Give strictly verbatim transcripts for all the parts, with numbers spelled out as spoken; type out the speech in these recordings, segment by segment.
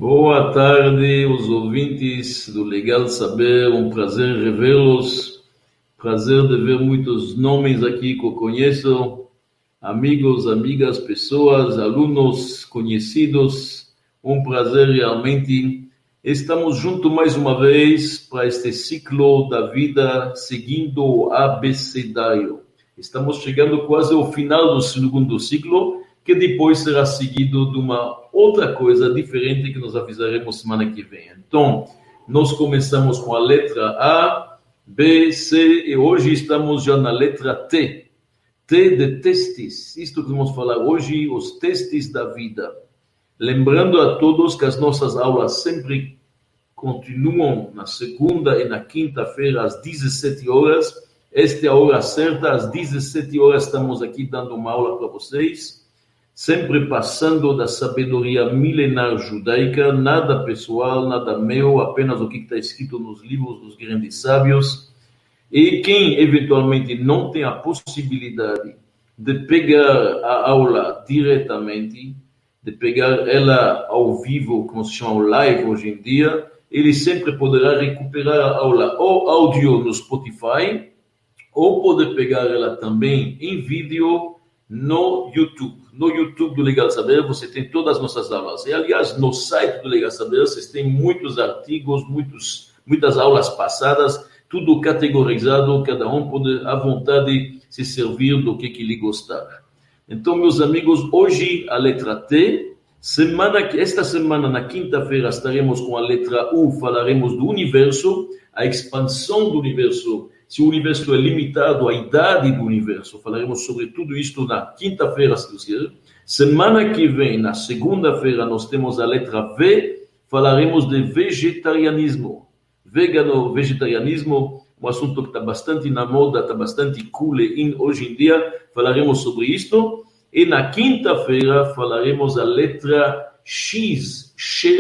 Boa tarde, os ouvintes do Legal Saber, um prazer revê-los, prazer de ver muitos nomes aqui que eu conheço, amigos, amigas, pessoas, alunos, conhecidos, um prazer realmente. Estamos juntos mais uma vez para este ciclo da vida, seguindo o abecedário. Estamos chegando quase ao final do segundo ciclo, que depois será seguido de uma outra coisa diferente que nós avisaremos semana que vem. Então, nós começamos com a letra A, B, C e hoje estamos já na letra T. T de testes. Isto que vamos falar hoje, os testes da vida. Lembrando a todos que as nossas aulas sempre continuam na segunda e na quinta-feira às dezessete horas. Esta é a hora certa, às dezessete horas estamos aqui dando uma aula para vocês. Sempre passando da sabedoria milenar judaica, nada pessoal, nada meu, apenas o que está escrito nos livros dos grandes sábios. E quem eventualmente não tem a possibilidade de pegar a aula diretamente, de pegar ela ao vivo, como se chama o live hoje em dia, ele sempre poderá recuperar a aula ou áudio no Spotify, ou poder pegar ela também em vídeo no YouTube. No YouTube do Legal Saber você tem todas as nossas aulas. E, aliás, no site do Legal Saber vocês têm muitos artigos, muitos, muitas aulas passadas, tudo categorizado, cada um pode à vontade se servir do que, que lhe gostar. Então, meus amigos, hoje a letra T. Semana, esta semana, na quinta-feira, estaremos com a letra U, falaremos do universo, a expansão do universo. Se o universo é limitado à idade do universo, falaremos sobre tudo isto na quinta-feira, se Deus quiser. Semana que vem, na segunda-feira, nós temos a letra V, falaremos de vegetarianismo. Vegano, vegetarianismo, um assunto que está bastante na moda, está bastante cool in, hoje em dia, falaremos sobre isto. E na quinta-feira, falaremos a letra X,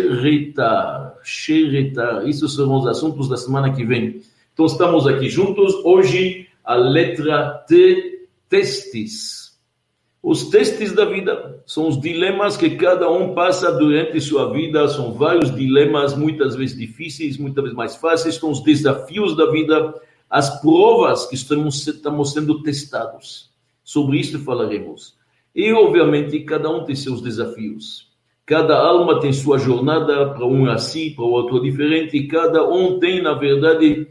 xeretar, xeretar. Isso serão os assuntos da semana que vem. Então, estamos aqui juntos. Hoje, a letra T, testes. Os testes da vida são os dilemas que cada um passa durante sua vida. São vários dilemas, muitas vezes difíceis, muitas vezes mais fáceis. São os desafios da vida, as provas que estamos, estamos sendo testados. Sobre isso falaremos. E, obviamente, cada um tem seus desafios. Cada alma tem sua jornada, para um é assim, para o outro é diferente. E cada um tem, na verdade,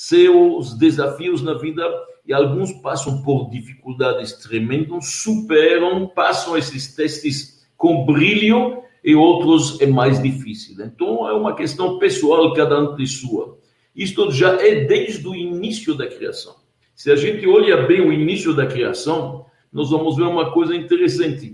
seus desafios na vida, e alguns passam por dificuldades tremendas, superam, passam esses testes com brilho, e outros é mais difícil. Então é uma questão pessoal, cada um tem sua. Isto já é desde o início da criação. Se a gente olha bem o início da criação, nós vamos ver uma coisa interessante.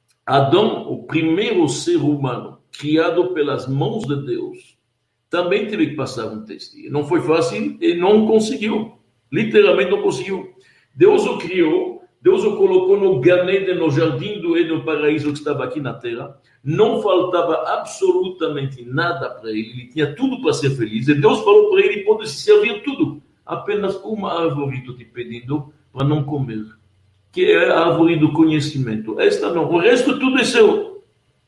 Adão, o primeiro ser humano criado pelas mãos de Deus, também teve que passar um teste. Não foi fácil e não conseguiu. Literalmente não conseguiu. Deus o criou, Deus o colocou no Gan Eden, no jardim do Éden, no paraíso que estava aqui na terra. Não faltava absolutamente nada para ele. Ele tinha tudo para ser feliz. E Deus falou para ele, pode se servir tudo. Apenas uma árvore estou te pedindo para não comer, que é a árvore do conhecimento. Esta não. O resto tudo é seu.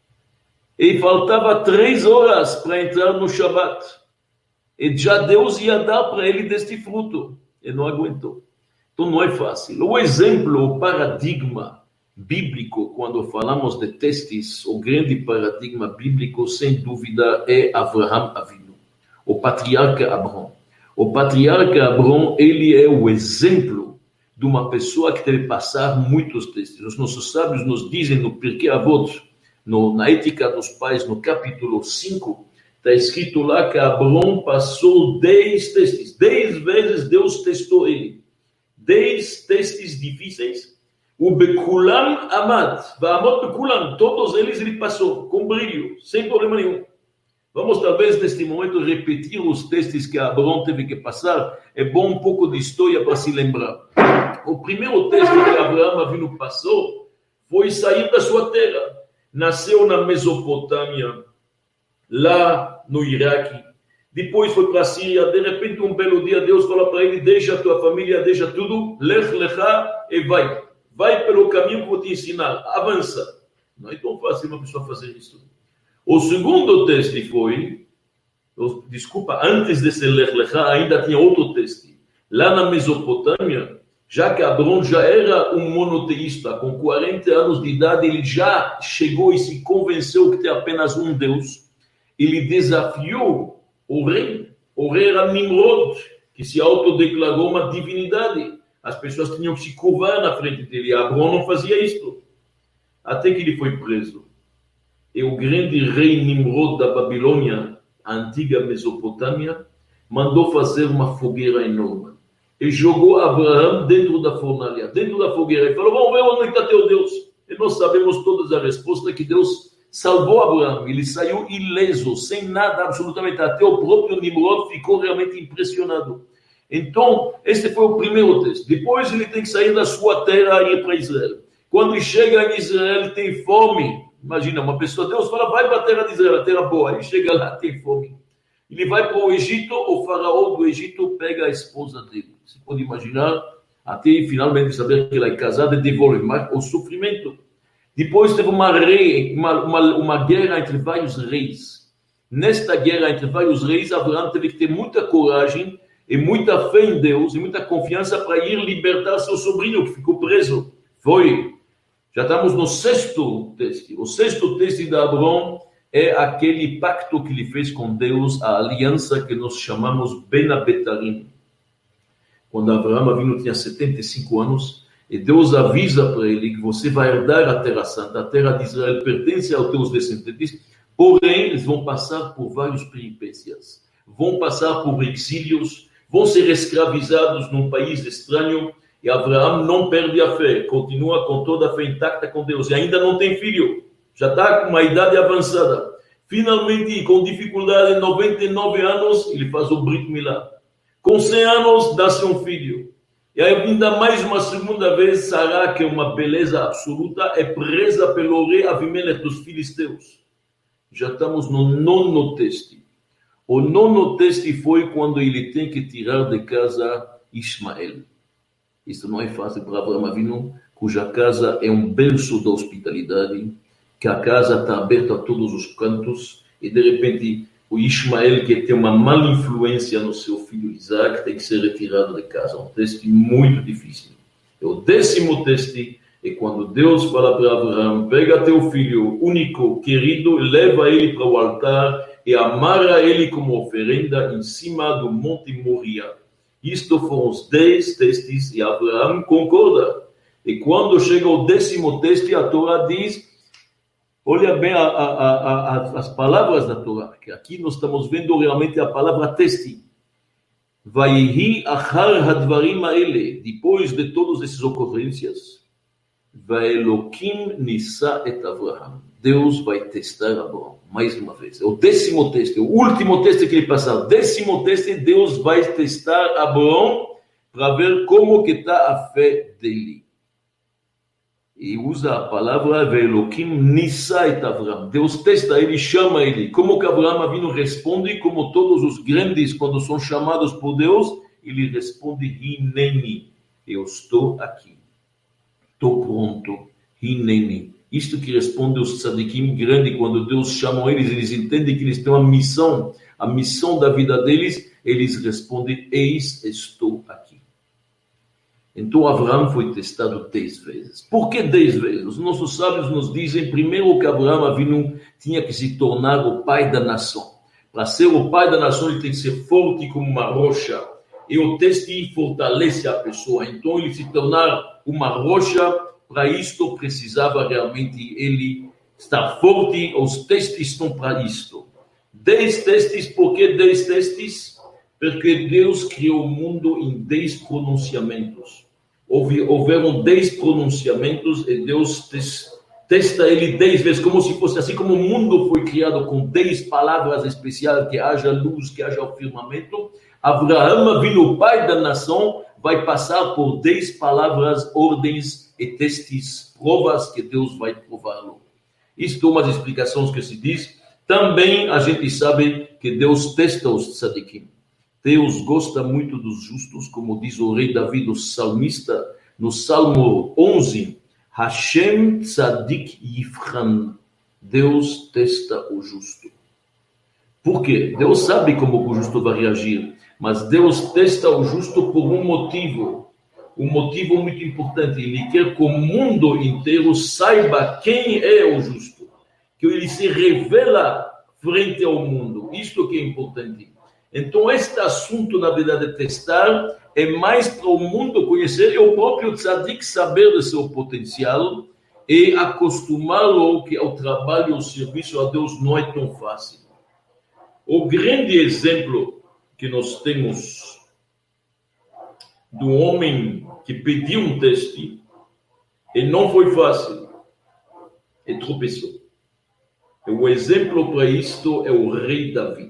E faltava três horas para entrar no Shabat. E já Deus ia dar para ele deste fruto. E não aguentou. Então não é fácil. O exemplo, o paradigma bíblico, quando falamos de testes, o grande paradigma bíblico, sem dúvida, é Avraham Avinu, o patriarca Abrão. O patriarca Abrão, ele é o exemplo de uma pessoa que deve passar muitos testes. Os nossos sábios nos dizem no Pirkei Avot, No, na Ética dos Pais, no capítulo cinco, está escrito lá que Abrão passou dez testes. Dez vezes Deus testou ele. Dez testes difíceis. O Bekulam Amad, Va'amot Bekulam, todos eles ele passou, com brilho, sem problema nenhum. Vamos talvez neste momento repetir os testes que Abrão teve que passar. É bom um pouco de história para se lembrar. O primeiro teste que Abraham Avinu passou foi sair da sua terra. Nasceu na Mesopotâmia, lá no Iraque. Depois foi para a Síria. De repente, um belo dia, Deus falou para ele, deixa a tua família, deixa tudo, lech lecha e vai. Vai pelo caminho que eu vou te ensinar. Avança. Não é tão fácil uma pessoa fazer isso. O segundo teste foi, desculpa, antes desse Lech Lechá ainda tinha outro teste. Lá na Mesopotâmia, já que Abrão já era um monoteísta, com quarenta anos de idade, ele já chegou e se convenceu que tem apenas um Deus. Ele desafiou o rei. O rei era Nimrod, que se autodeclarou uma divindade. As pessoas tinham que se curvar na frente dele. Abrão não fazia isto. Até que ele foi preso. E o grande rei Nimrod da Babilônia, a antiga Mesopotâmia, mandou fazer uma fogueira enorme. E jogou Abraão dentro da fornalha, dentro da fogueira. E falou, vamos ver onde está teu Deus. E nós sabemos todas a resposta, que Deus salvou Abraão. Ele saiu ileso, sem nada, absolutamente. Até o próprio Nimrod ficou realmente impressionado. Então, este foi o primeiro teste. Depois ele tem que sair da sua terra e ir para Israel. Quando ele chega em Israel, ele tem fome. Imagina, uma pessoa, Deus fala, vai para a terra de Israel, a terra boa. Ele chega lá, tem fome. Ele vai para o Egito, o faraó do Egito pega a esposa dele. Você pode imaginar, até finalmente saber que ela é casada e devolve mais o sofrimento. Depois teve uma, rei, uma, uma, uma guerra entre vários reis. Nesta guerra entre vários reis, Abraão teve que ter muita coragem e muita fé em Deus e muita confiança para ir libertar seu sobrinho que ficou preso. Foi. Já estamos no sexto teste. O sexto teste de Abraão é aquele pacto que ele fez com Deus, a aliança que nós chamamos Ben Abetarim. Quando Abraão Avinu tinha setenta e cinco anos, e Deus avisa para ele que você vai herdar a Terra Santa, a Terra de Israel pertence aos teus descendentes, porém eles vão passar por várias peripécias, vão passar por exílios, vão ser escravizados num país estranho, e Abraão não perde a fé, continua com toda a fé intacta com Deus, e ainda não tem filho, já está com uma idade avançada. Finalmente, com dificuldade, noventa e nove anos, ele faz o Brit Milá. Com cem anos, nasce um filho. E ainda mais uma segunda vez, Sará, que é uma beleza absoluta, é presa pelo rei Avimelech dos filisteus. Já estamos no nono teste. O nono teste foi quando ele tem que tirar de casa Ismael. Isso não é fácil para Abraão Avinu, cuja casa é um berço da hospitalidade, que a casa está aberta a todos os cantos, e de repente o Ismael, que tem uma mala influência no seu filho Isaac, tem que ser retirado de casa. Um teste muito difícil. E o décimo teste é quando Deus fala para Abraão, pega teu filho único, querido, leva ele para o altar e amarra ele como oferenda em cima do Monte Moria. Isto foram os dez testes e Abraão concorda. E quando chega o décimo teste, a Torá diz, olha bem a, a, a, a, as palavras da Torá, que aqui nós estamos vendo realmente a palavra teste. Vaihi achar hadvarim aele, depois de todas essas ocorrências, Vaelokim nisa et Avraham. Deus vai testar Abraão, mais uma vez. É o décimo teste, o último teste que ele passar. O décimo teste, Deus vai testar Abraão para ver como que está a fé dele. E usa a palavra Velokim Nisa et Avraham. Deus testa ele, chama ele. Como que Abraão Avinu responde, como todos os grandes, quando são chamados por Deus, ele responde, Hineni, eu estou aqui. Estou pronto. Hineni. Isto que responde os tzadikim grandes, quando Deus chama eles, eles entendem que eles têm uma missão, a missão da vida deles, eles respondem, eis, estou aqui. Então, Abraão foi testado dez vezes. Por que dez vezes? Os nossos sábios nos dizem, primeiro, que Abraão Avinu tinha que se tornar o pai da nação. Para ser o pai da nação, ele tem que ser forte como uma rocha. E o teste fortalece a pessoa. Então, ele se tornar uma rocha, para isto precisava realmente ele estar forte. Os testes estão para isto. Dez testes, por que dez testes? Porque Deus criou o mundo em dez pronunciamentos. Houve, houveram dez pronunciamentos e Deus tes, testa ele dez vezes, como se fosse assim como o mundo foi criado com dez palavras especiais, que haja luz, que haja o firmamento. Abraão, vindo o pai da nação, vai passar por dez palavras, ordens e testes, provas que Deus vai prová-lo. Isto é umas explicações que se diz. Também a gente sabe que Deus testa os tzadikim. Deus gosta muito dos justos, como diz o rei Davi, o salmista, no Salmo onze, Hashem tzadik yifchan. Deus testa o justo. Por quê? Deus sabe como o justo vai reagir, mas Deus testa o justo por um motivo. Um motivo muito importante. Ele quer que o mundo inteiro saiba quem é o justo. Que ele se revela frente ao mundo. Isto que é importante. Então, este assunto, na verdade, de testar, é mais para o mundo conhecer e o próprio tzadik saber do seu potencial e acostumá-lo que ao trabalho, ao serviço a Deus não é tão fácil. O grande exemplo que nós temos do homem que pediu um teste e não foi fácil, e tropeçou. O exemplo para isto é o rei David.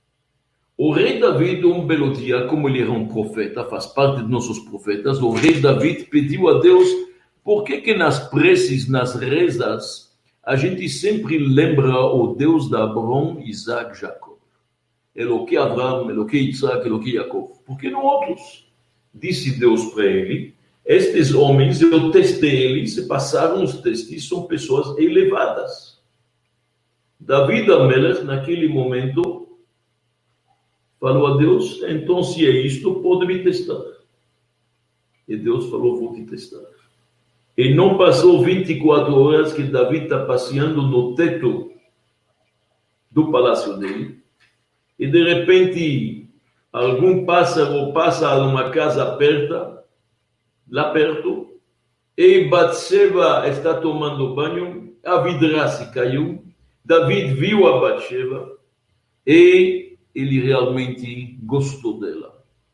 O rei David, um belo dia, como ele era um profeta, faz parte de nossos profetas, o rei David pediu a Deus, por que que nas preces, nas rezas, a gente sempre lembra o Deus de Abraão, Isaac, Jacó? Eloque Abraão, Eloque Isaac, Eloque Jacó. Por que não outros? Disse Deus para ele, estes homens, eu testei eles, e passaram os testes, são pessoas elevadas. David Amelech, naquele momento, falou a Deus, então se é isto, pode me testar. E Deus falou, vou te testar. E não passou vinte e quatro horas que David está passeando no teto do palácio dele, e de repente algum pássaro passa numa casa perto, lá perto, e Batseba está tomando banho, a vidraça caiu, David viu a Batseba e ele realmente gostou dela.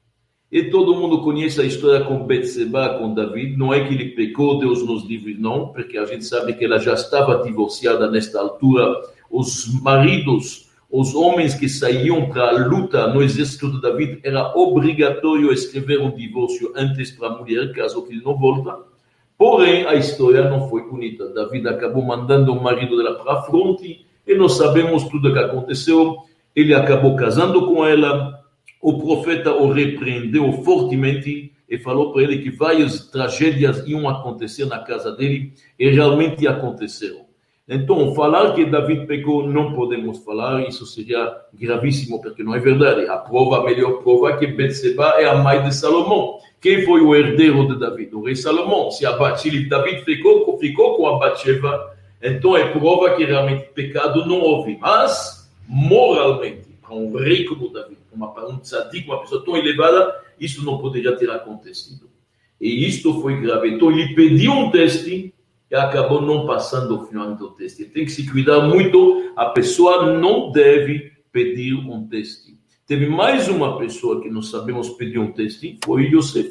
E todo mundo conhece a história com Batseba, com David. Não é que ele pecou, Deus nos livre, não, porque a gente sabe que ela já estava divorciada nesta altura. Os maridos, os homens que saíam para a luta no exército de David, era obrigatório escrever um divórcio antes para a mulher, caso que ele não volta. Porém, a história não foi bonita. David acabou mandando o marido dela para a fronte, e nós sabemos tudo o que aconteceu. Ele acabou casando com ela, o profeta o repreendeu fortemente e falou para ele que várias tragédias iam acontecer na casa dele, e realmente aconteceram. Então, falar que David pecou, não podemos falar, isso seria gravíssimo, porque não é verdade. A prova, a melhor prova é que Batseba é a mãe de Salomão. Quem foi o herdeiro de David? O rei Salomão. Se, a, se David ficou, ficou com a Batseba, então é prova que realmente pecado não houve. Mas, moralmente, para um rei como David, para um tzadik, uma pessoa tão elevada, isso não poderia ter acontecido. E isto foi grave. Então, ele pediu um teste e acabou não passando o final do teste. Tem que se cuidar muito. A pessoa não deve pedir um teste. Teve mais uma pessoa que nós sabemos pedir um teste, foi Yosef.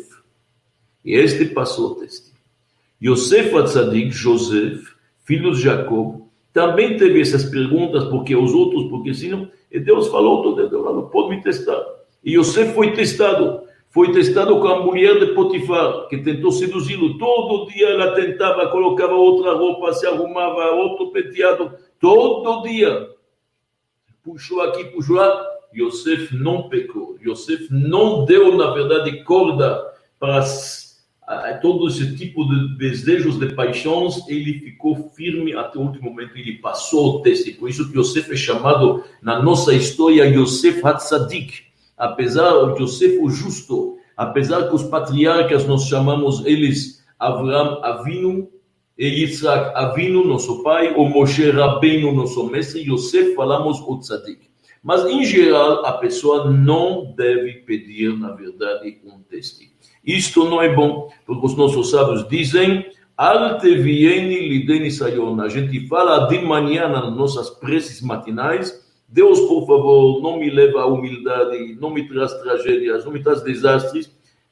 E este passou o teste. Yosef Atzadik, Joseph, filho de Jacob, também teve essas perguntas, porque os outros, porque senão, e Deus falou, todo Deus pode me testar. E Yosef foi testado. Foi testado com a mulher de Potifar, que tentou seduzi-lo. Todo dia ela tentava, colocava outra roupa, se arrumava, outro penteado. Todo dia. Puxou aqui, puxou lá. Yosef não pecou. Yosef não deu, na verdade, corda para a, todo esse tipo de desejos, de paixões. Ele ficou firme até o último momento. Ele passou o teste. Por isso que Yosef é chamado, na nossa história, Yosef Hatzadik. Apesar de Yosef o justo, apesar que os patriarcas nós chamamos eles Avraham Avinu e Yitzhak Avinu, nosso pai, ou Moshe Rabbeinu, nosso mestre, Yosef falamos o tzadik. Mas, em geral, a pessoa não deve pedir, na verdade, um teste. Isto não é bom, porque os nossos sábios dizem, Al tevieni lideni sayon. A gente fala de manhã nas nossas preces matinais, Deus, por favor, não me leva à humildade, não me traz tragédias, não me traz desastres.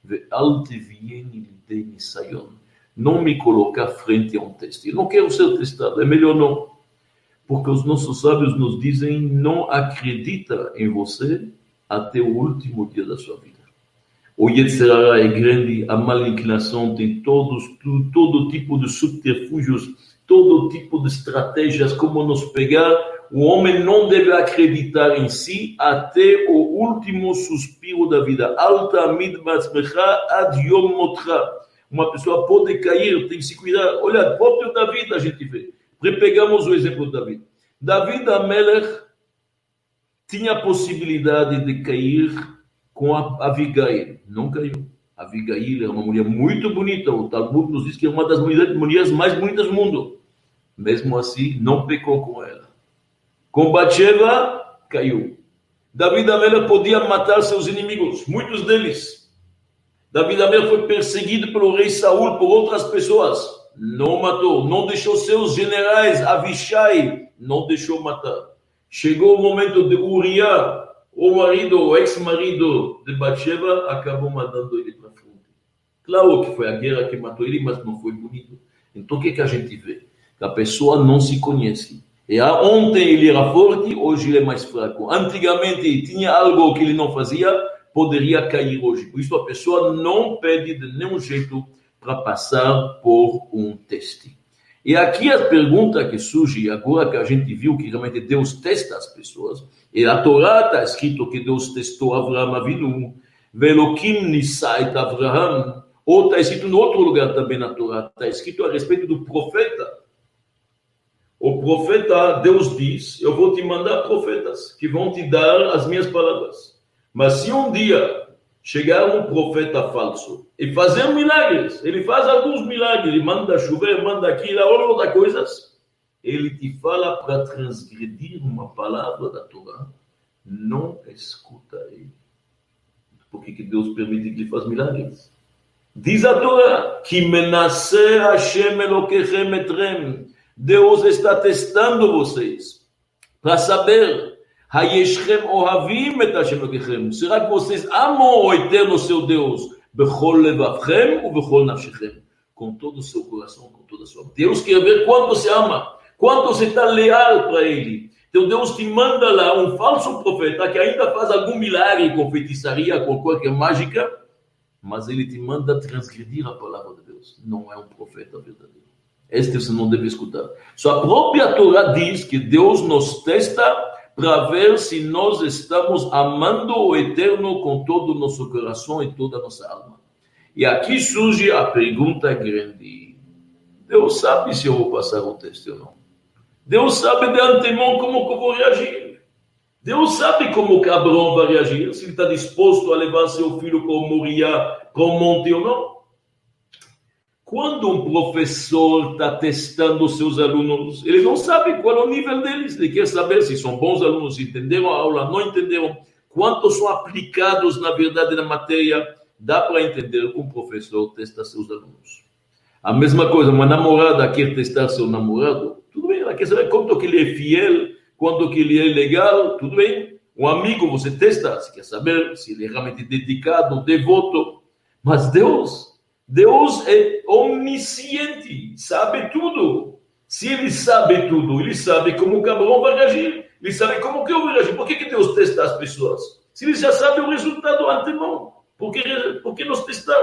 Não me colocar frente a um teste. Eu não quero ser testado, é melhor não. Porque os nossos sábios nos dizem, não acredita em você até o último dia da sua vida. O Yetzirah é grande, a má inclinação tem todos, todo, todo tipo de subterfúgios, todo tipo de estratégias, como nos pegar. O homem não deve acreditar em si até o último suspiro da vida. Uma pessoa pode cair, tem que se cuidar. Olha, próprio David a gente vê. Repegamos o exemplo de Davi. Davi Amelech tinha a possibilidade de cair com a Abigail. Não caiu. Abigail era uma mulher muito bonita. O Talmud nos diz que é uma das mulheres mais bonitas do mundo. Mesmo assim, não pecou com ela. Com Batsheva, caiu. Davi Amelech podia matar seus inimigos, muitos deles. Davi Amelech foi perseguido pelo rei Saul, por outras pessoas. Não matou. Não deixou seus generais, Avishai, não deixou matar. Chegou o momento de Uriah, o marido, o ex-marido de Batsheva, acabou mandando ele para frente. Claro que foi a guerra que matou ele, mas não foi bonito. Então o que, que a gente vê? Que a pessoa não se conhece. E ontem ele era forte, hoje ele é mais fraco. Antigamente tinha algo que ele não fazia, poderia cair hoje. Por isso a pessoa não pede de nenhum jeito para passar por um teste. E aqui a pergunta que surge, agora que a gente viu que realmente Deus testa as pessoas, e a Torá está escrito que Deus testou Avraham Avinu, Velokim Nisait Avraham, ou está escrito em outro lugar também na Torá, está escrito a respeito do profeta. O profeta, Deus diz, eu vou te mandar profetas que vão te dar as minhas palavras. Mas se um dia chegar um profeta falso e fazer milagres, ele faz alguns milagres, ele manda chover, manda aquilo, outras coisas, ele te fala para transgredir uma palavra da Torá, não escuta ele. Por que que Deus permite que ele faça milagres? Diz a Torá, que menaseh Hashem Elokechem etrem, Deus está testando vocês para saber, Hayeshchem ohavim et Hashem Elokechem, será que vocês amam o eterno seu Deus, bechol levavchem ou bechol nafshechem, com todo o seu coração, com toda a sua alma. Deus quer ver quanto você ama, quanto você está leal para ele. Então Deus te manda lá um falso profeta que ainda faz algum milagre com feitiçaria, com qualquer mágica, mas ele te manda transgredir a palavra de Deus. Não é um profeta verdadeiro. Este você não deve escutar. Só a própria Torá diz que Deus nos testa para ver se nós estamos amando o Eterno com todo o nosso coração e toda a nossa alma. E aqui surge a pergunta grande. Deus sabe se eu vou passar o teste ou não. Deus sabe de antemão como que eu vou reagir. Deus sabe como que Abraão vai reagir, se ele está disposto a levar seu filho para Moriá, para o monte ou não. Quando um professor está testando seus alunos, ele não sabe qual é o nível deles. Ele quer saber se são bons alunos, se entenderam a aula, não entenderam, quantos são aplicados, na verdade, na matéria. Dá para entender que um professor testa seus alunos. A mesma coisa, uma namorada quer testar seu namorado, tudo bem, ela quer saber quanto que ele é fiel, quanto que ele é legal, tudo bem. Um amigo você testa, você quer saber se ele é realmente dedicado, devoto. Mas Deus... Deus é onisciente, sabe tudo. Se ele sabe tudo, ele sabe como o Abraão vai reagir. Ele sabe como que eu vou reagir. Por que, que Deus testa as pessoas? Se ele já sabe o resultado antemão, por que, por que nos testar?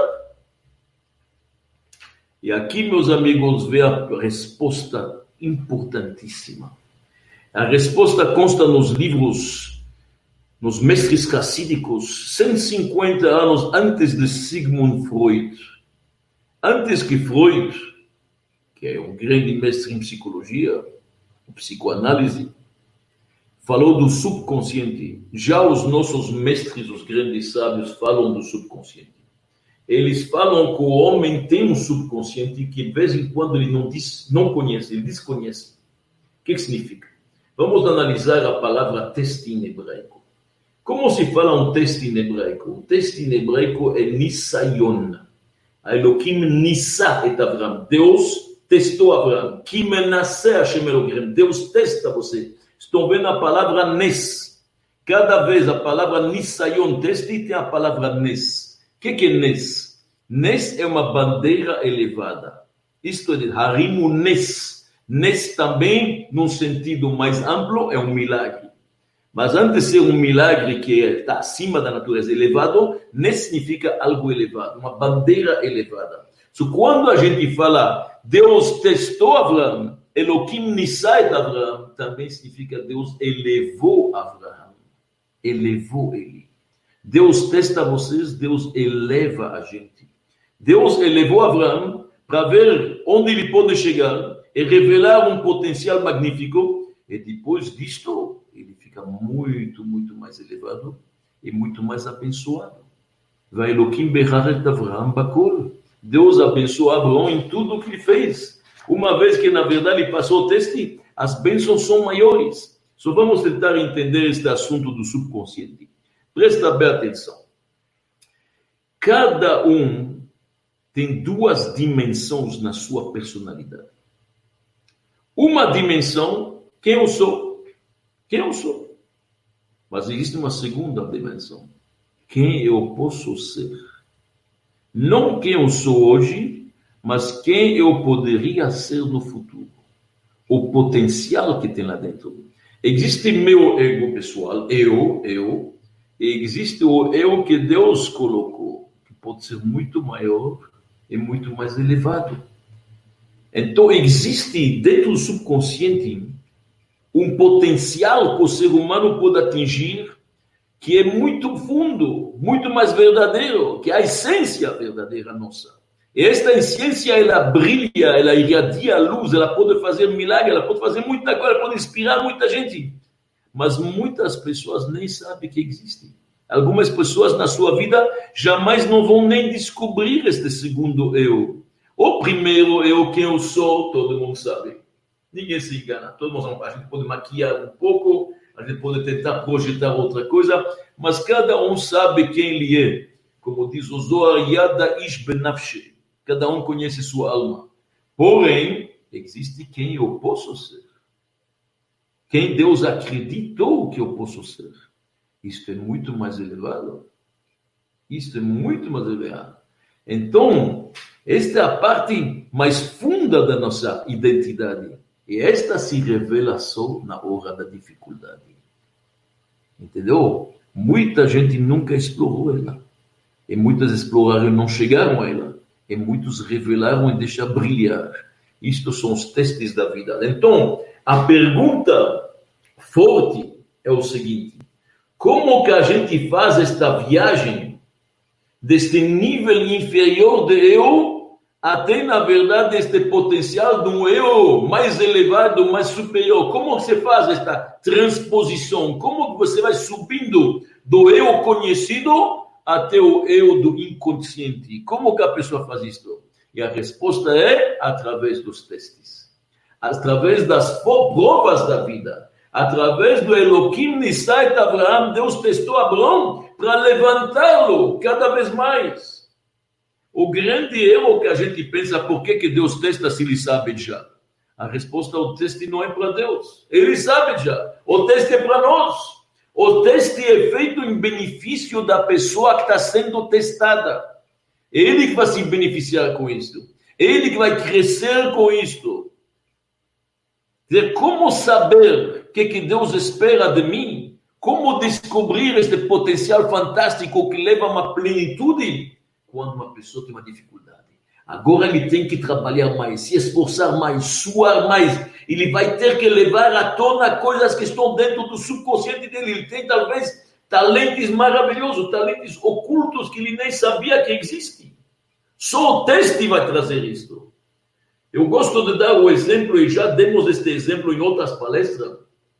E aqui, meus amigos, vê a resposta importantíssima. A resposta consta nos livros, nos mestres racídicos, cento e cinquenta anos antes de Sigmund Freud. Antes que Freud, que é um grande mestre em psicologia, psicoanálise, falou do subconsciente. Já os nossos mestres, os grandes sábios, falam do subconsciente. Eles falam que o homem tem um subconsciente que, de vez em quando, ele não, diz, não conhece, ele desconhece. O que, que significa? Vamos analisar a palavra teste em hebraico. Como se fala um teste em hebraico? O teste em hebraico é nisayon. Elohim nissa et Avraham. Deus testou Avraham. Ki menaseh Hashem Elohim. Deus testa você. Estão vendo a palavra nes. Cada vez a palavra nisayon, teste, tem a palavra nes. O que, que é nes? Nes é uma bandeira elevada. Isto é, harimu nes. Nes também, num sentido mais amplo, é um milagre. Mas antes de ser um milagre que está acima da natureza, elevado, nes significa algo elevado, uma bandeira elevada. So, quando a gente fala Deus testou Avraham, Elohim nissa et Avraham, também significa Deus elevou Avraham, elevou ele. Deus testa vocês, Deus eleva a gente. Deus elevou Avraham para ver onde ele pode chegar e revelar um potencial magnífico, e depois disto, ele fica muito, muito mais elevado e muito mais abençoado. Vai Elohim becharet Avraham bakol. Deus abençoou Abraão em tudo o que ele fez. Uma vez que, na verdade, ele passou o teste, as bênçãos são maiores. Só vamos tentar entender este assunto do subconsciente. Presta bem atenção. Cada um tem duas dimensões na sua personalidade. Uma dimensão, quem eu sou? Quem eu sou? Mas existe uma segunda dimensão. Quem eu posso ser? Não quem eu sou hoje, mas quem eu poderia ser no futuro. O potencial que tem lá dentro. Existe meu ego pessoal, eu, eu, e existe o eu que Deus colocou, que pode ser muito maior e muito mais elevado. Então, existe dentro do subconsciente um potencial que o ser humano pode atingir, que é muito fundo, muito mais verdadeiro, que é a essência verdadeira nossa. E esta essência, ela brilha, ela irradia a luz, ela pode fazer milagre, ela pode fazer muita coisa, ela pode inspirar muita gente. Mas muitas pessoas nem sabem que existe. Algumas pessoas na sua vida jamais não vão nem descobrir este segundo eu. O primeiro eu, quem eu sou, todo mundo sabe. Ninguém se engana. Todo mundo sabe. A gente pode maquiar um pouco, a gente pode tentar projetar outra coisa, mas cada um sabe quem ele é. Como diz o Zohar, Yada ish benafshe. Cada um conhece sua alma. Porém, existe quem eu posso ser. Quem Deus acreditou que eu posso ser. Isto é muito mais elevado. Isto é muito mais elevado. Então, esta é a parte mais funda da nossa identidade. E esta se revela só na hora da dificuldade. Entendeu? Muita gente nunca explorou ela. E muitas exploraram e não chegaram a ela. E muitos revelaram e deixaram brilhar. Isto são os testes da vida. Então, a pergunta forte é o seguinte: como que a gente faz esta viagem deste nível inferior de eu até, na verdade, este potencial de um eu mais elevado, mais superior? Como você faz esta transposição? Como você vai subindo do eu conhecido até o eu do inconsciente? Como que a pessoa faz isso? E a resposta é através dos testes. Através das provas da vida. Através do Elohim Nisait Abraham, Deus testou Abraão para levantá-lo cada vez mais. O grande erro que a gente pensa, por que, que Deus testa se ele sabe já? A resposta ao teste não é para Deus. Ele sabe já. O teste é para nós. O teste é feito em benefício da pessoa que está sendo testada. É ele que vai se beneficiar com isso. É ele que vai crescer com isto. De como saber o que, que Deus espera de mim? Como descobrir este potencial fantástico que leva a uma plenitude? Quando uma pessoa tem uma dificuldade. Agora ele tem que trabalhar mais, se esforçar mais, suar mais. Ele vai ter que levar à tona coisas que estão dentro do subconsciente dele. Ele tem talvez talentos maravilhosos, talentos ocultos que ele nem sabia que existem. Só o teste vai trazer isso. Eu gosto de dar o exemplo, e já demos este exemplo em outras palestras.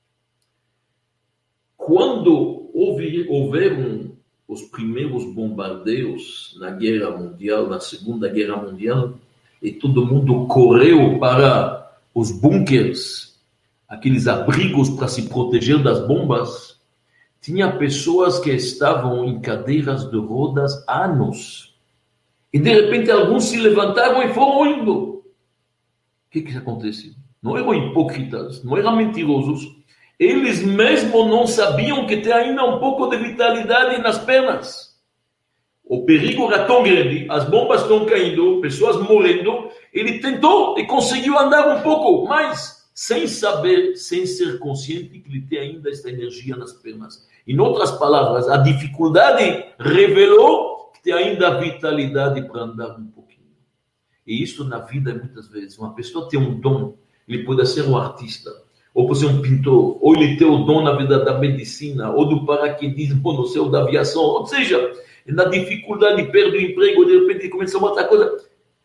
Quando houve, houveram os primeiros bombardeios na Guerra Mundial, na Segunda Guerra Mundial, e todo mundo correu para os bunkers, aqueles abrigos para se proteger das bombas, tinha pessoas que estavam em cadeiras de rodas há anos. E de repente alguns se levantaram e foram indo. O que que aconteceu? Não eram hipócritas, não eram mentirosos. Eles mesmo não sabiam que tem ainda um pouco de vitalidade nas pernas. O perigo era tão grande, as bombas estão caindo, pessoas morrendo. Ele tentou e conseguiu andar um pouco, mas sem saber, sem ser consciente que ele tem ainda esta energia nas pernas. Em outras palavras, a dificuldade revelou que tem ainda vitalidade para andar um pouquinho. E isso na vida, muitas vezes, uma pessoa tem um dom, ele pode ser um artista, ou pode ser um pintor, ou ele tem o dom na vida da medicina, ou do paraquedismo, ou no céu da aviação, ou seja, na dificuldade perde o emprego, de repente ele começa a outra coisa.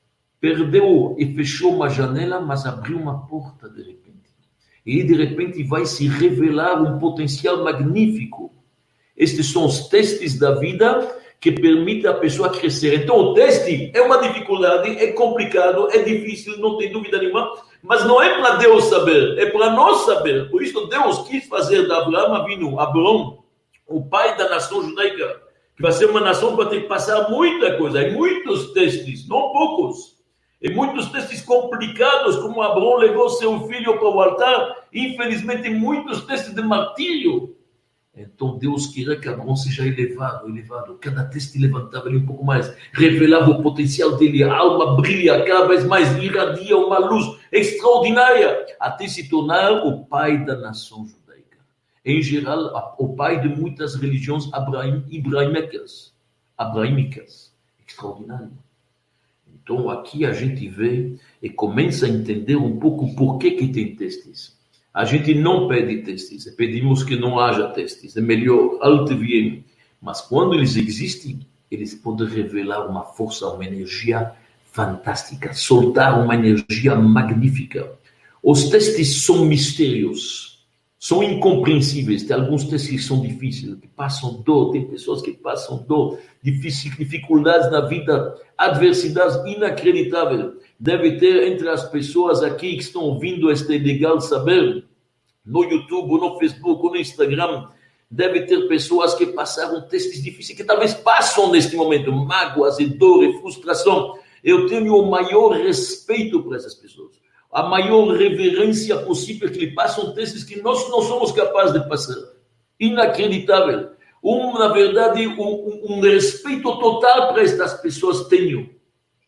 perdeu e fechou uma janela, mas abriu uma porta de repente. E de repente vai se revelar um potencial magnífico. Estes são os testes da vida que permitem a pessoa crescer. Então o teste é uma dificuldade, é complicado, é difícil, não tem dúvida nenhuma, mas não é para Deus saber, é para nós saber. Por isso Deus quis fazer de Abraão Avinu, Abraão, o pai da nação judaica, que vai ser uma nação que vai ter que passar muita coisa, em muitos testes, não poucos, em muitos testes complicados, como Abraão levou seu filho para o altar, infelizmente em muitos testes de martírio. Então Deus queria que Abraão seja elevado, elevado. Cada teste levantava ele um pouco mais, revelava o potencial dele, a alma brilha cada vez mais, irradia uma luz extraordinária, até se tornar o pai da nação judaica. Em geral, o pai de muitas religiões abraâmicas. Abraâmicas. Extraordinário. Então aqui a gente vê e começa a entender um pouco por que que tem testes. A gente não pede testes, pedimos que não haja testes, é melhor, alto-viem. Mas quando eles existem, eles podem revelar uma força, uma energia fantástica, soltar uma energia magnífica. Os testes são mistérios, são incompreensíveis. Tem alguns testes que são difíceis, que passam dor, tem pessoas que passam dor, dificuldades na vida, adversidades inacreditáveis. Deve ter entre as pessoas aqui que estão ouvindo este legal saber, no YouTube, no Facebook, no Instagram, deve ter pessoas que passaram testes difíceis, que talvez passam neste momento, mágoas e dor e frustração. Eu tenho o maior respeito por essas pessoas, a maior reverência possível, que lhe passam testes que nós não somos capazes de passar. Inacreditável. Um, na verdade, um, um respeito total para estas pessoas tenho.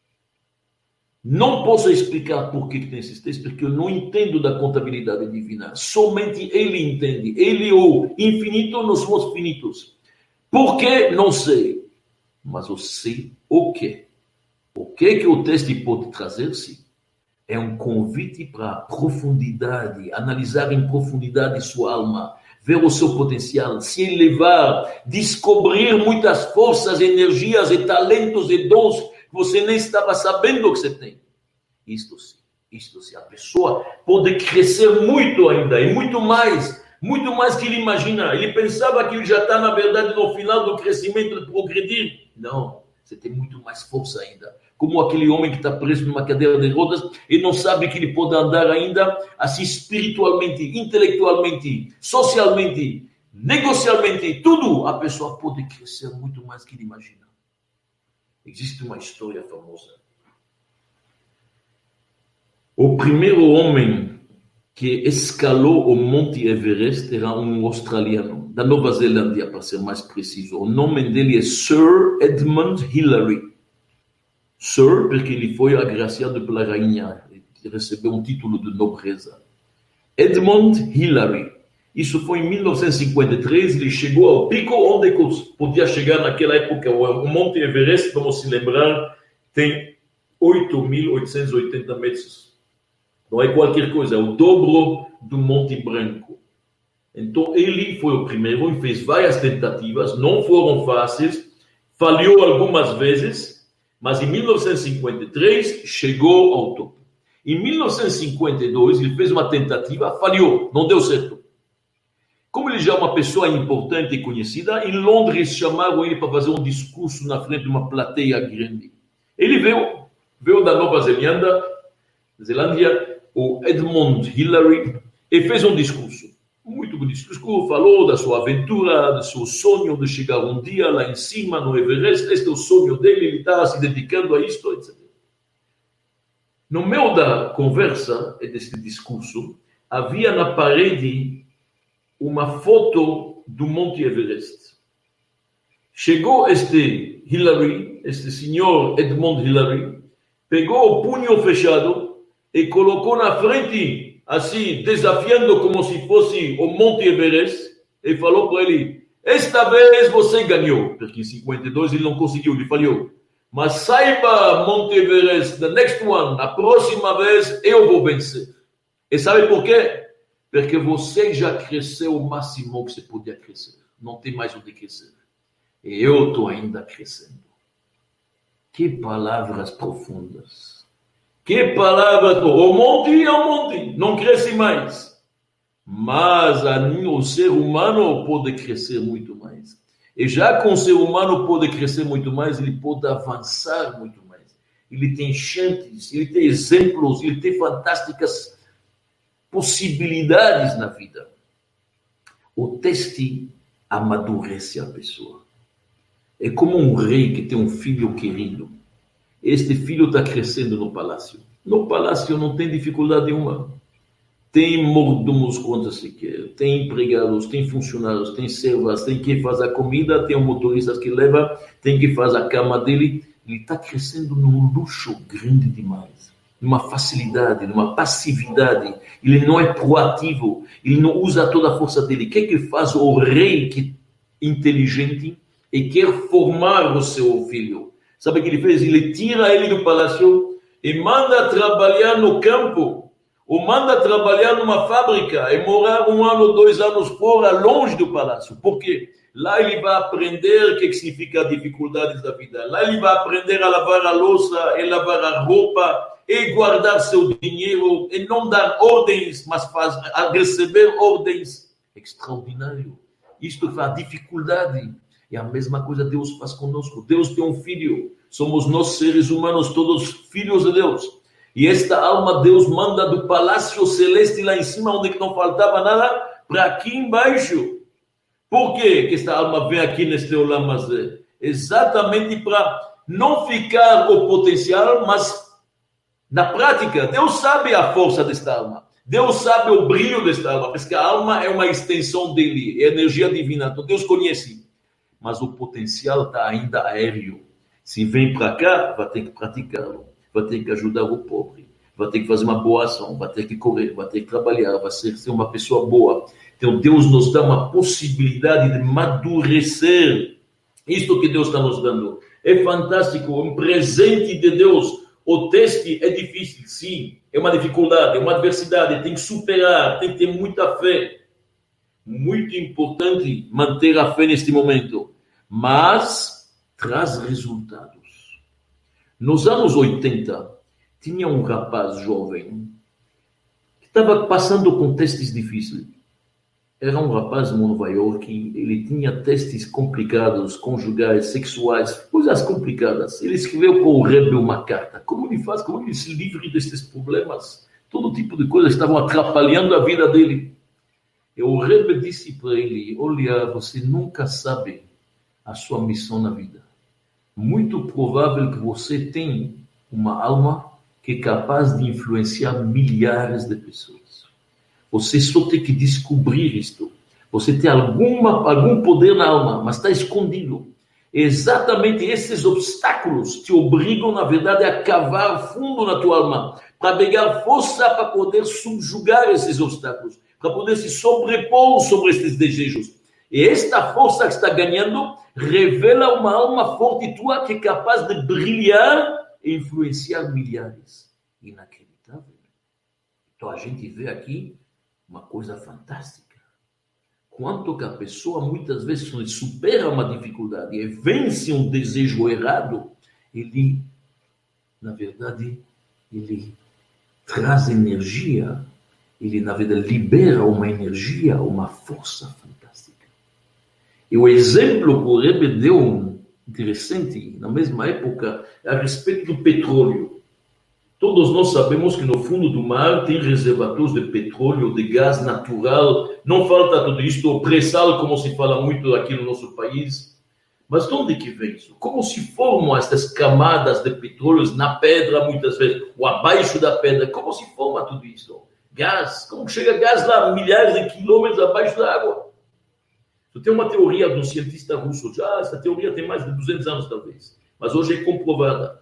Não posso explicar por que tem esses testes, porque eu não entendo da contabilidade divina. Somente Ele entende. Ele é o infinito, nós somos finitos. Por que? Não sei. Mas eu sei o que. O que que o teste pode trazer-se? É um convite para a profundidade, analisar em profundidade sua alma, ver o seu potencial, se elevar, descobrir muitas forças, energias e talentos e dons que você nem estava sabendo que você tem. Isto sim, isto sim. A pessoa pode crescer muito ainda, e muito mais, muito mais que ele imagina. Ele pensava que ele já está, na verdade, no final do crescimento, de progredir. Não, você tem muito mais força ainda. Como aquele homem que está preso numa cadeira de rodas e não sabe que ele pode andar ainda assim espiritualmente, intelectualmente, socialmente, negocialmente, tudo. A pessoa pode crescer muito mais que ele imagina. Existe uma história famosa. O primeiro homem que escalou o Monte Everest era um australiano, da Nova Zelândia, para ser mais preciso. O nome dele é Sir Edmund Hillary. Sir, porque ele foi agraciado pela rainha, ele recebeu um título de nobreza. Edmund Hillary. Isso foi em mil novecentos e cinquenta e três, ele chegou ao pico onde podia chegar naquela época. O Monte Everest, vamos se lembrar, tem oito mil oitocentos e oitenta metros. Não é qualquer coisa, é o dobro do Monte Branco. Então ele foi o primeiro e fez várias tentativas, não foram fáceis, falhou algumas vezes, mas em mil novecentos e cinquenta e três chegou ao topo. Em mil novecentos e cinquenta e dois ele fez uma tentativa, falhou, não deu certo. Como ele já é uma pessoa importante e conhecida, em Londres chamaram ele para fazer um discurso na frente de uma plateia grande. Ele veio, veio da Nova Zelândia, Zelândia, o Edmund Hillary, e fez um discurso. Muito bom discurso, falou da sua aventura, do seu sonho de chegar um dia lá em cima, no Everest. Este é o sonho dele, ele estava se dedicando a isto, etcétera. No meio da conversa e deste discurso, havia na parede uma foto do Monte Everest. Chegou este Hillary, este senhor Edmund Hillary, pegou o punho fechado e colocou na frente, assim, desafiando como se fosse o Monte Everest, e falou para ele: esta vez você ganhou, porque em cinquenta e dois ele não conseguiu, ele falhou. Mas saiba, Monte Everest, the next one, a próxima vez eu vou vencer. E sabe por quê? Porque você já cresceu o máximo que você podia crescer. Não tem mais onde crescer. E eu estou ainda crescendo. Que palavras profundas. Que palavra, o monte é um monte, não cresce mais. Mas a, o ser humano pode crescer muito mais. E já com o ser humano pode crescer muito mais, ele pode avançar muito mais. Ele tem chances, ele tem exemplos, ele tem fantásticas possibilidades na vida. O teste amadurece a pessoa. É como um rei que tem um filho querido. Este filho está crescendo no palácio. No palácio não tem dificuldade nenhuma. Tem mordomos quando se quer, tem empregados, tem funcionários, tem servas, tem quem faz a comida, tem um motorista que leva, tem quem faz a cama dele. Ele está crescendo num luxo grande demais, numa facilidade, numa passividade. Ele não é proativo, ele não usa toda a força dele. O que é que faz o rei que é inteligente e quer formar o seu filho? Sabe o que ele fez? Ele tira ele do palácio e manda trabalhar no campo, ou manda trabalhar numa fábrica e morar um ano, dois anos fora, longe do palácio. Por quê? Lá ele vai aprender o que significa as dificuldades da vida. Lá ele vai aprender a lavar a louça, e lavar a roupa, e guardar seu dinheiro, e não dar ordens, mas faz, a receber ordens. Extraordinário. Isto faz dificuldade. E a mesma coisa Deus faz conosco. Deus tem um filho. Somos nós seres humanos, todos filhos de Deus. E esta alma Deus manda do palácio celeste lá em cima, onde não faltava nada, para aqui embaixo. Por quê que esta alma vem aqui neste Olam Hazé? Exatamente para não ficar o potencial, mas na prática. Deus sabe a força desta alma. Deus sabe o brilho desta alma, porque a alma é uma extensão dele, é energia divina. Então Deus conhece. Mas o potencial está ainda aéreo. Se vem para cá, vai ter que praticá-lo. Vai ter que ajudar o pobre. Vai ter que fazer uma boa ação. Vai ter que correr. Vai ter que trabalhar. Vai ser, ser uma pessoa boa. Então Deus nos dá uma possibilidade de amadurecer. Isto que Deus está nos dando. É fantástico. Um presente de Deus. O teste é difícil, sim. É uma dificuldade, é uma adversidade. Tem que superar. Tem que ter muita fé. Muito importante manter a fé neste momento. Mas traz resultados. Nos anos oitenta, tinha um rapaz jovem que estava passando com testes difíceis. Era um rapaz de Nova York, ele tinha testes complicados, conjugais, sexuais, coisas complicadas. Ele escreveu para o Rebbe uma carta. Como ele faz? Como ele se livre destes problemas? Todo tipo de coisas estavam atrapalhando a vida dele. E o Rebbe disse para ele, olha, você nunca sabe a sua missão na vida. Muito provável que você tenha uma alma que é capaz de influenciar milhares de pessoas. Você só tem que descobrir isto. Você tem alguma, algum poder na alma, mas está escondido. Exatamente esses obstáculos te obrigam, na verdade, a cavar fundo na tua alma, para pegar força para poder subjugar esses obstáculos, para poder se sobrepor sobre esses desejos. E esta força que está ganhando revela uma alma forte tua que é capaz de brilhar e influenciar milhares. Inacreditável. Então a gente vê aqui uma coisa fantástica. Quanto que a pessoa muitas vezes supera uma dificuldade e vence um desejo errado, ele, na verdade, ele traz energia, ele, na verdade, libera uma energia, uma força fantástica. E o exemplo que o Rebbe deu, interessante, na mesma época, a respeito do petróleo. Todos nós sabemos que no fundo do mar tem reservatórios de petróleo, de gás natural, não falta tudo isto, o pré-sal, como se fala muito aqui no nosso país. Mas de onde que vem isso? Como se formam estas camadas de petróleos na pedra, muitas vezes, ou abaixo da pedra? Como se forma tudo isso? Gás, como chega gás lá, milhares de quilômetros abaixo da água? Tem uma teoria de um cientista russo, já essa teoria tem mais de duzentos anos talvez, mas hoje é comprovada.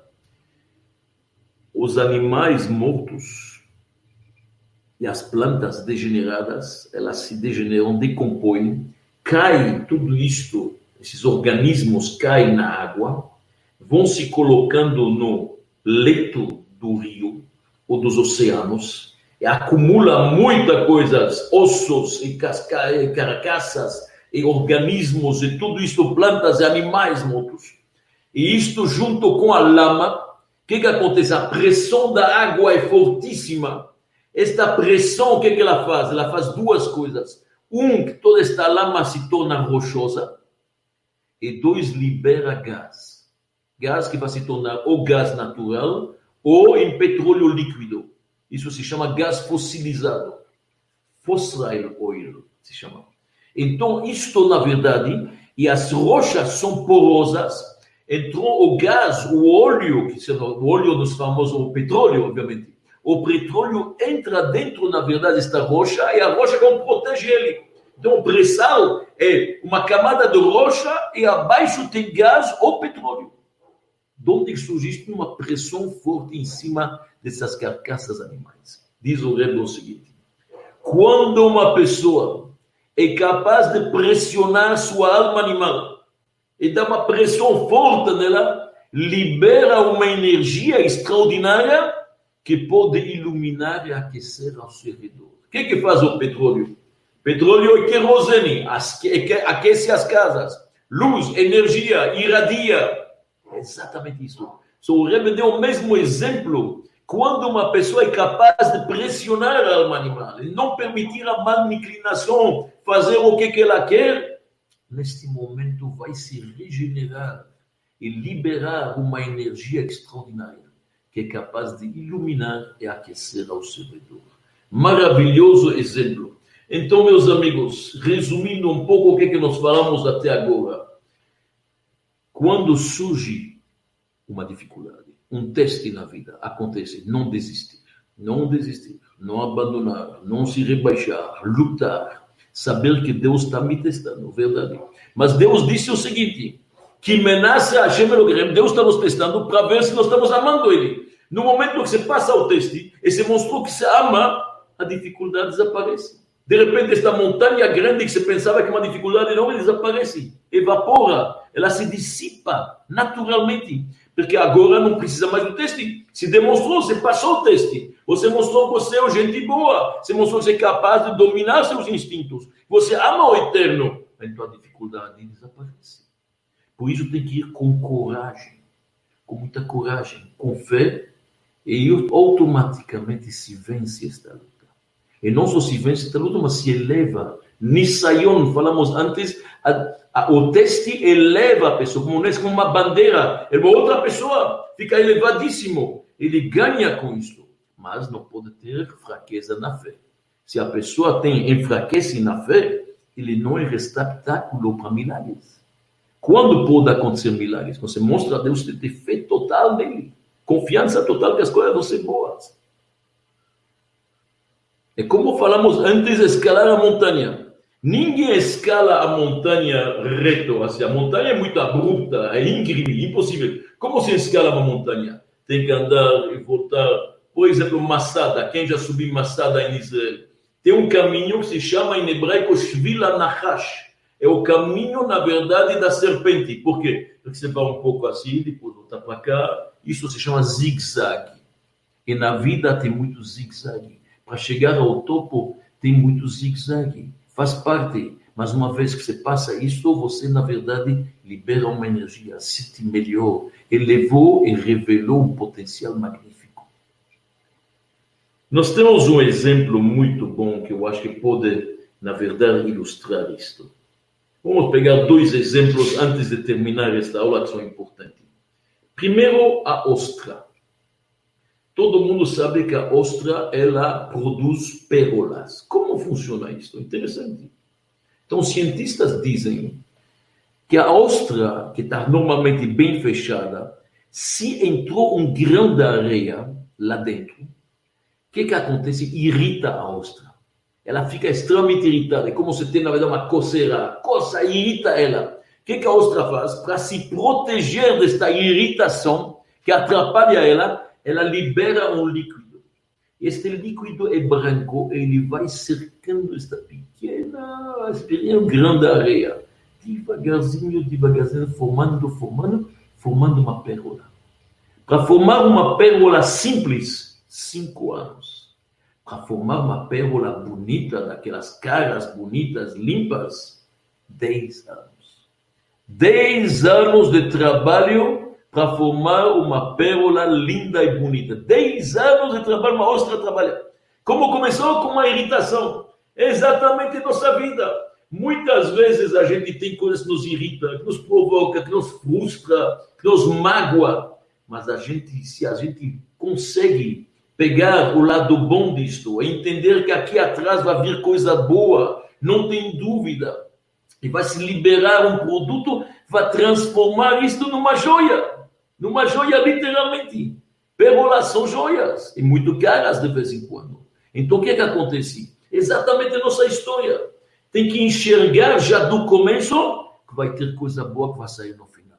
Os animais mortos e as plantas degeneradas, elas se degeneram, decompõem, cai tudo isto, esses organismos caem na água, vão se colocando no leito do rio ou dos oceanos, e acumula muita coisa, ossos e carcaças, e organismos, e tudo isto, plantas e animais mortos. E isto junto com a lama, que que acontece? A pressão da água é fortíssima. Esta pressão, o que que ela faz? Ela faz duas coisas. Um, que toda esta lama se torna rochosa. E dois, libera gás. Gás que vai se tornar ou gás natural ou em petróleo líquido. Isso se chama gás fossilizado. Fossil oil se chama. Então, isto na verdade, e as rochas são porosas, entrou o gás, o óleo, que seja o óleo dos famosos, o petróleo, obviamente. O petróleo entra dentro, na verdade, desta rocha e a rocha como protege ele. Então, o pré-sal é uma camada de rocha e abaixo tem gás ou petróleo. De onde surge uma pressão forte em cima dessas carcaças animais. Diz o Rebbe o seguinte: quando uma pessoa é capaz de pressionar sua alma animal e dar uma pressão forte nela, libera uma energia extraordinária que pode iluminar e aquecer ao seu redor. O que que faz o petróleo? Petróleo é querosene, aquece as casas, luz, energia, irradia. É exatamente isso. So, o Rebbe deu o mesmo exemplo. Quando uma pessoa é capaz de pressionar a alma animal e não permitir a má inclinação fazer o que, que ela quer, neste momento vai se regenerar e liberar uma energia extraordinária que é capaz de iluminar e aquecer ao seu redor. Maravilhoso exemplo. Então, meus amigos, resumindo um pouco o que, que nós falamos até agora. Quando surge uma dificuldade, um teste na vida, acontece, não desistir, não desistir, não abandonar, não se rebaixar, lutar, saber que Deus está me testando, verdade. Mas Deus disse o seguinte, que menaça Hashem Elohim, Deus está nos testando para ver se nós estamos amando Ele. No momento que você passa o teste e você mostrou que você ama, a dificuldade desaparece. De repente, esta montanha grande que você pensava que uma dificuldade não, ela desaparece, evapora, ela se dissipa naturalmente, porque agora não precisa mais do teste. Se demonstrou, você passou o teste, você mostrou que você é gente boa, você mostrou que você é capaz de dominar seus instintos, você ama o eterno, então a dificuldade desaparece. Por isso tem que ir com coragem, com muita coragem, com fé, e automaticamente se vence esta luta. E não só se vence esta luta, mas se eleva. Nisayon, falamos antes, a, a, o teste eleva a pessoa, como, como uma bandeira. E uma outra pessoa fica elevadíssimo. Ele ganha com isso. Mas não pode ter fraqueza na fé. Se a pessoa tem enfraquece na fé, ele não é receptáculo para milagres. Quando pode acontecer milagres? Quando você mostra a Deus que tem fé total nele. Confiança total que as coisas vão ser boas. É como falamos antes de escalar a montanha. Ninguém escala a montanha reto. Assim, a montanha é muito abrupta, é íngreme, impossível. Como se escala uma montanha? Tem que andar e voltar. Por exemplo, Masada. Quem já subiu Masada em Israel? Tem um caminho que se chama em hebraico Shvil HaNachash. É o caminho, na verdade, da serpente. Por quê? Porque você vai um pouco assim, depois volta para cá. Isso se chama zigue-zague. E na vida tem muito zigue-zague. Para chegar ao topo, tem muito zigue-zague. Faz parte. Mas uma vez que você passa isso, você, na verdade, libera uma energia, se sente melhor. Elevou e revelou um potencial magnífico. Nós temos um exemplo muito bom que eu acho que pode, na verdade, ilustrar isto. Vamos pegar dois exemplos antes de terminar esta aula que são importantes. Primeiro, a ostra. Todo mundo sabe que a ostra, ela produz pérolas. Como funciona isso? Interessante. Então, os cientistas dizem que a ostra, que está normalmente bem fechada, se entrou um grão de areia lá dentro, o que que acontece? Irrita a ostra. Ela fica extremamente irritada. É como se tem, na verdade, uma coceira. Coça, irrita ela. O que que a ostra faz? Para se proteger desta irritação que atrapalha ela, ela libera um líquido. Este líquido é branco e ele vai cercando esta pequena, pequena grande areia. Devagarzinho, devagarzinho, formando, formando, formando uma pérola. Para formar uma pérola simples, cinco anos. Para formar uma pérola bonita, daquelas caras bonitas, limpas, dez anos. Dez anos de trabalho para formar uma pérola linda e bonita. Dez anos de trabalho, uma ostra trabalha. Como começou? Com uma irritação. Exatamente nossa vida. Muitas vezes a gente tem coisas que nos irritam, que nos provoca, que nos frustra, que nos magoa. Mas a gente, se a gente consegue pegar o lado bom disto, entender que aqui atrás vai vir coisa boa, não tem dúvida, e vai se liberar um produto, vai transformar isto numa joia, numa joia literalmente. Pérolas são joias, e muito caras de vez em quando. Então o que é que acontece? Exatamente a nossa história. Tem que enxergar já do começo que vai ter coisa boa que vai sair no final.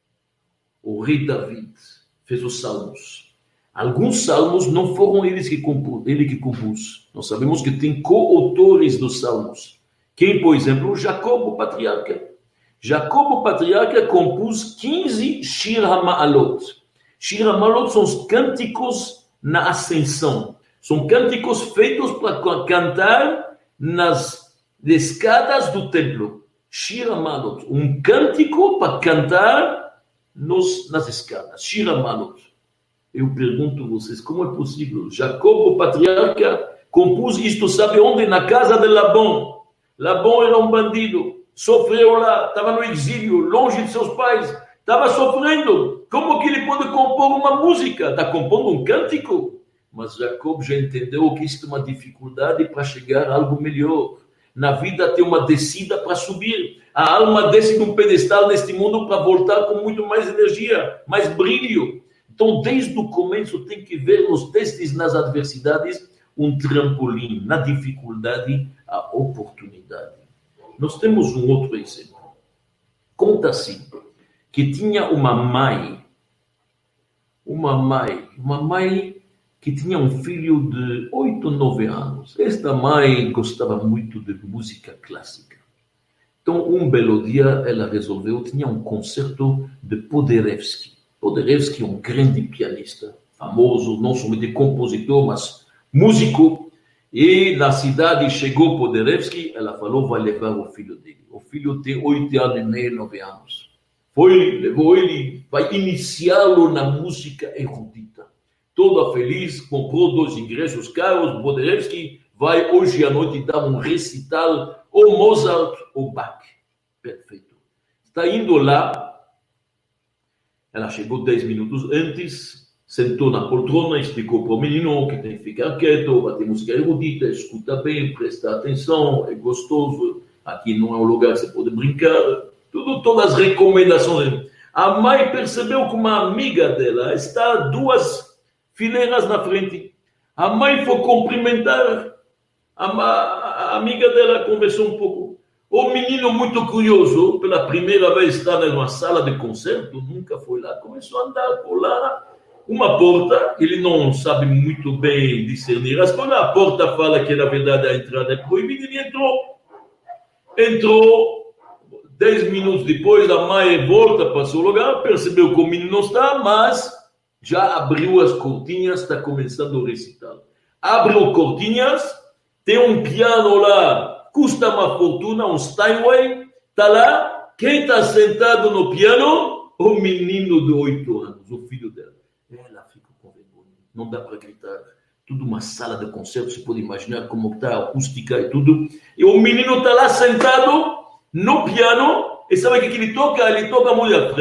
O rei David fez os salmos. Alguns salmos não foram eles que compus, ele que compôs. Nós sabemos que tem coautores dos salmos. Quem, por exemplo, Jacob, o patriarca. Jacob, o patriarca, compôs quinze Shir HaMa'alot. Shir HaMa'alot são os cânticos na ascensão. São cânticos feitos para cantar nas escadas do templo. Shir HaMa'alot, um cântico para cantar nos, nas escadas. Shir HaMa'alot. Eu pergunto a vocês, como é possível? Jacob, o patriarca, compôs isto, sabe onde? Na casa de Labão. Labão era um bandido, sofreu lá, estava no exílio, longe de seus pais, estava sofrendo. Como que ele pode compor uma música? Está compondo um cântico? Mas Jacob já entendeu que isto é uma dificuldade para chegar a algo melhor. Na vida tem uma descida para subir. A alma desce de um pedestal neste mundo para voltar com muito mais energia, mais brilho. Então, desde o começo, tem que ver nos testes, nas adversidades, um trampolim, na dificuldade, a oportunidade. Nós temos um outro exemplo. Conta-se que tinha uma mãe, uma mãe, uma mãe que tinha um filho de oito, nove anos. Esta mãe gostava muito de música clássica. Então, um belo dia, ela resolveu, tinha um concerto de Paderewski. Paderewski é um grande pianista, famoso, não somente compositor, mas músico. E na cidade chegou Paderewski, ela falou, vai levar o filho dele. O filho tem oito anos e meio, nove anos. Foi, levou ele, vai iniciá-lo na música erudita. Toda feliz, comprou dois ingressos caros. Paderewski vai hoje à noite dar um recital, ou Mozart ou Bach. Perfeito. Está indo lá. Ela chegou dez minutos antes, sentou na poltrona, explicou para o menino que tem que ficar quieto, vai ter música erudita, escuta bem, presta atenção, é gostoso, aqui não é um lugar que você pode brincar, tudo, todas as recomendações. A mãe percebeu que uma amiga dela está duas fileiras na frente. A mãe foi cumprimentar, a, a amiga dela conversou um pouco. O menino, muito curioso, pela primeira vez está numa sala de concerto, nunca foi lá, começou a andar por lá, uma porta, ele não sabe muito bem discernir as coisas, a porta fala que na verdade a entrada é proibida, ele entrou. Entrou, dez minutos depois, a mãe volta para seu lugar, percebeu que o menino não está, mas já abriu as cortinhas, está começando o recital. Abriu cortinhas, tem um piano lá, custa uma fortuna, um Steinway, está lá, quem está sentado no piano? O menino de oito anos, o filho dela. Ela fica com vergonha, não dá para gritar. Tudo uma sala de concerto, você pode imaginar como está a acústica e tudo. E o menino está lá sentado no piano, e sabe o que ele toca? Ele toca a música.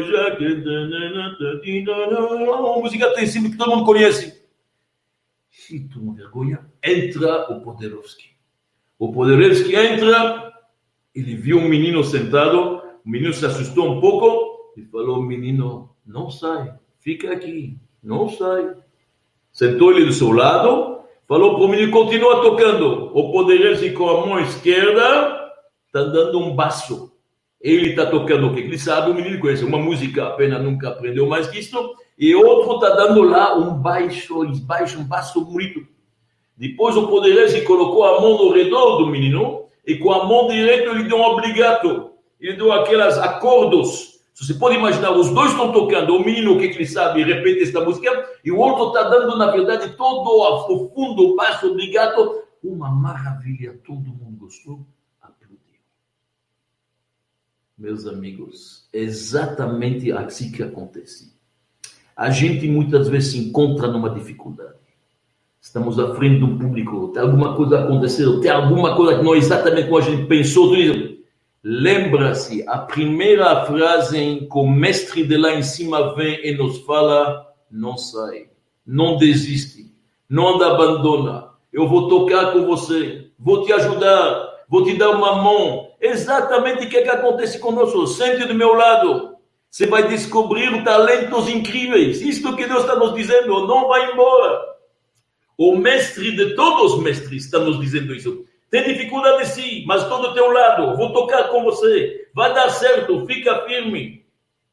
Uma música tem sempre que todo mundo conhece. E toma vergonha, entra o Paderewski. O Paderewski entra, ele viu um menino sentado, o menino se assustou um pouco e falou, menino, não sai, fica aqui, não sai. Sentou ele do seu lado, falou para o menino, continua tocando. O Paderewski com a mão esquerda está dando um baço. Ele está tocando o que ele sabe, o menino conhece uma música, apenas nunca aprendeu mais que isso, e outro está dando lá um baixo, baixo, um baço bonito. Depois o Paderewski colocou a mão no redor do menino e com a mão direita ele deu um obrigato. Ele deu aquelas acordos. Você pode imaginar, os dois estão tocando. O menino, o que ele sabe, repete esta música. E o outro está dando, na verdade, todo o fundo, o baixo obrigato. Uma maravilha. Todo mundo gostou. Aplaudiu. Meus amigos, é exatamente assim que acontece. A gente muitas vezes se encontra numa dificuldade. Estamos à frente de um público, tem alguma coisa acontecendo, tem alguma coisa que não é exatamente como a gente pensou. Tudo isso. Lembra-se, a primeira frase em que o mestre de lá em cima vem e nos fala: não sai, não desiste, não abandona, eu vou tocar com você, vou te ajudar, vou te dar uma mão. Exatamente o que, é que acontece conosco. Sente do meu lado, você vai descobrir talentos incríveis. Isto que Deus está nos dizendo, não vai embora. O mestre de todos os mestres está nos dizendo isso. Tem dificuldade sim, mas estou do teu lado, vou tocar com você, vai dar certo, fica firme.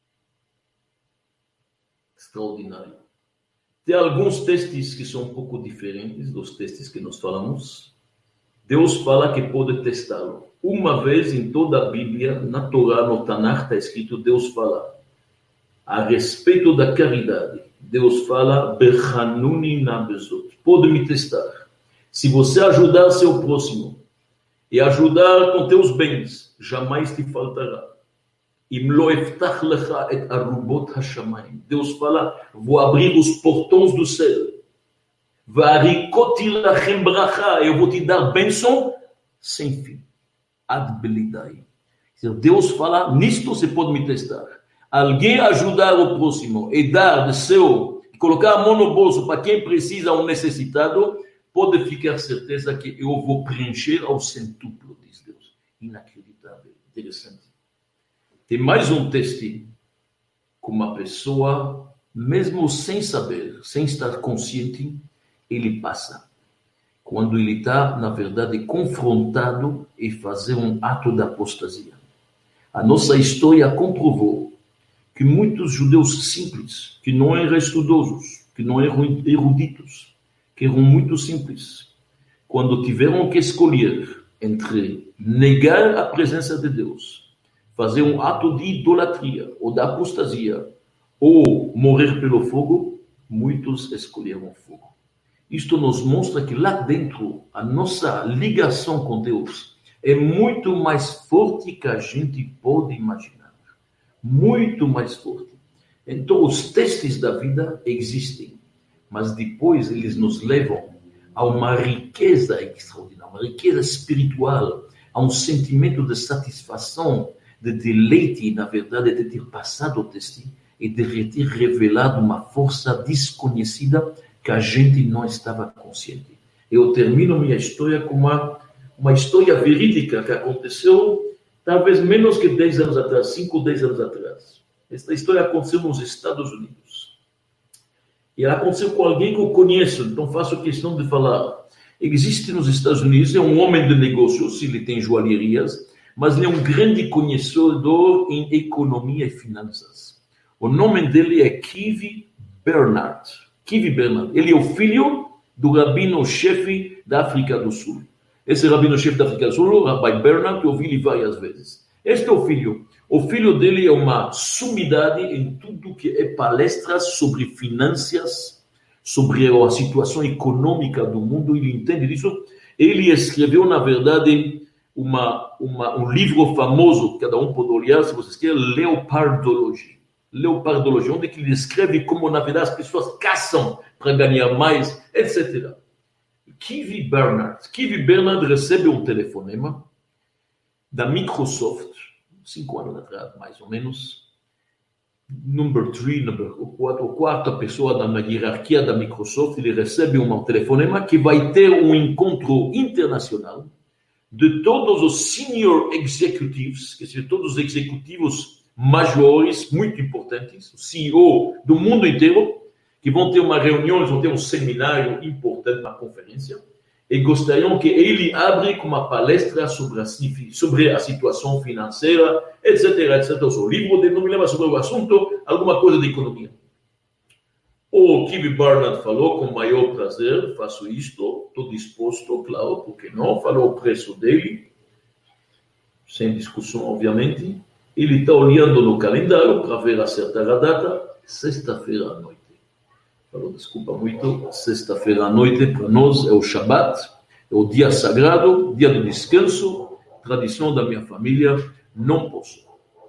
Extraordinário. Tem alguns textos que são um pouco diferentes dos textos que nós falamos. Deus fala que pode testá-lo. Uma vez em toda a Bíblia, na Torá, no Tanakh, está escrito, Deus fala a respeito da caridade. Deus fala, Bechanuni na bezot. Pode me testar. Se você ajudar seu próximo e ajudar com teus bens, jamais te faltará. Deus fala, vou abrir os portões do céu. Eu vou te dar bênção sem fim. Deus fala, nisto você pode me testar. Alguém ajudar o próximo e dar de seu, colocar a mão no bolso para quem precisa, um necessitado, pode ficar certeza que eu vou preencher ao centuplo, diz Deus. Inacreditável, interessante. Tem mais um texto com uma pessoa, mesmo sem saber, sem estar consciente, ele passa. Quando ele está, na verdade, confrontado e fazer um ato de apostasia. A nossa história comprovou que muitos judeus simples, que não eram estudosos, que não eram eruditos, que eram muito simples, quando tiveram que escolher entre negar a presença de Deus, fazer um ato de idolatria ou de apostasia, ou morrer pelo fogo, muitos escolheram o fogo. Isto nos mostra que lá dentro, a nossa ligação com Deus é muito mais forte que a gente pode imaginar. Muito mais forte. Então, os testes da vida existem, mas depois eles nos levam a uma riqueza extraordinária, uma riqueza espiritual, a um sentimento de satisfação, de deleite, na verdade, de ter passado o teste e de ter revelado uma força desconhecida que a gente não estava consciente. Eu termino minha história com uma, uma história verídica que aconteceu talvez menos que dez anos atrás, cinco, dez anos atrás. Esta história aconteceu nos Estados Unidos. E ela aconteceu com alguém que eu conheço, então faço questão de falar. Existe nos Estados Unidos, é um homem de negócios, ele tem joalherias, mas ele é um grande conhecedor em economia e finanças. O nome dele é Kivi Bernard. Kivi Bernard. Ele é o filho do rabino-chefe da África do Sul. Esse rabino-chefe da África do Sul, o Rabbi Bernard, que eu ouvi ele várias vezes. Este é o filho. O filho dele é uma sumidade em tudo que é palestras sobre finanças, sobre a situação econômica do mundo. Ele entende disso. Ele escreveu, na verdade, uma, uma, um livro famoso, cada um pode olhar, se vocês querem, Leopardology. Leopardology, onde ele escreve como, na verdade, as pessoas caçam para ganhar mais, etcétera. Kivi Bernard. Kivi Bernard recebe um telefonema da Microsoft, cinco anos atrás, mais ou menos. Number three, number quatro, quarta pessoa na hierarquia da Microsoft, ele recebe um telefonema que vai ter um encontro internacional de todos os senior executives, quer dizer, todos os executivos majores, muito importantes, o C E O do mundo inteiro, que vão ter uma reunião, eles vão ter um seminário importante na conferência, e gostariam que ele abra com uma palestra sobre a, sobre a situação financeira, etc, etcétera. O livro dele não me lembra sobre o assunto, alguma coisa de economia. O Kivi Bernard falou, com o maior prazer, faço isto, estou disposto, claro, porque não, falou o preço dele, sem discussão, obviamente. Ele está olhando no calendário para ver acertar a data, sexta-feira à noite. Falou, desculpa muito, sexta-feira à noite para nós é o Shabbat, é o dia sagrado, dia do descanso, tradição da minha família, não posso.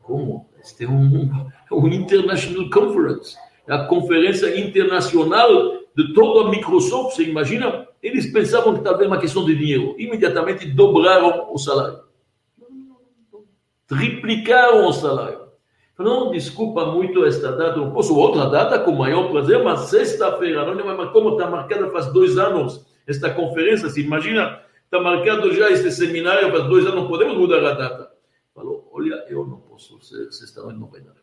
como? Este é um, um International Conference. É a conferência internacional de toda a Microsoft. Você imagina? Eles pensavam que talvez uma questão de dinheiro. Imediatamente dobraram o salário. Triplicaram o salário. Não, desculpa muito esta data, não posso outra data com maior prazer, mas sexta-feira, não, mas como está marcada faz dois anos esta conferência, se imagina, está marcado já este seminário faz dois anos, não podemos mudar a data. Falou, olha, eu não posso, sexta-noite não vai dar.